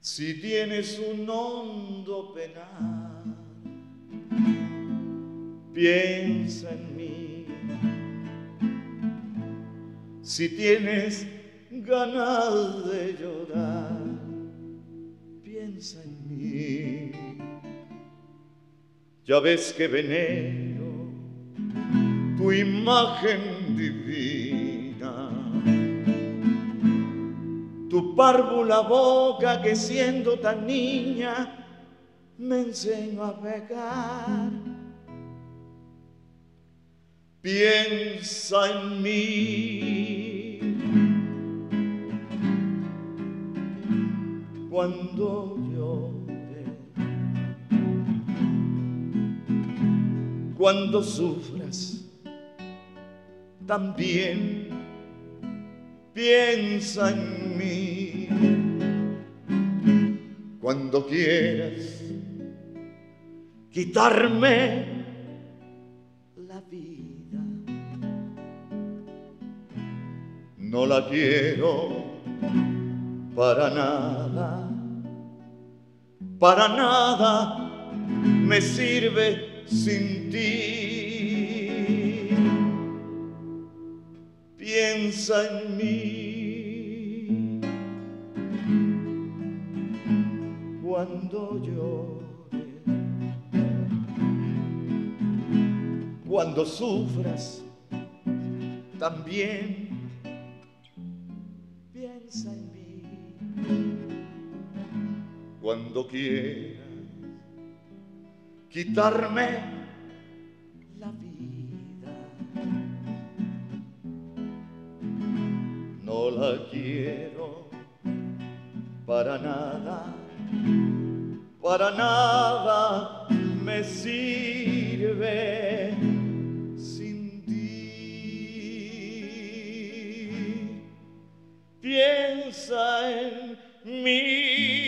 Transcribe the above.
Si tienes un hondo penal, piensa en mí. Si tienes ganas de llorar, piensa en mí. Ya ves que venero tu imagen divina, tu párvula boca que siendo tan niña me enseñó a pecar. Piensa en mí cuando llore, cuando sufras también. Piensa en mí cuando quieras quitarme la vida. No la quiero para nada me sirve sin ti. Piensa en mí cuando llore, cuando sufras también. Piensa en mí cuando quieras quitarme la vida. No la quiero para nada me sirve sin ti. Piensa en mí.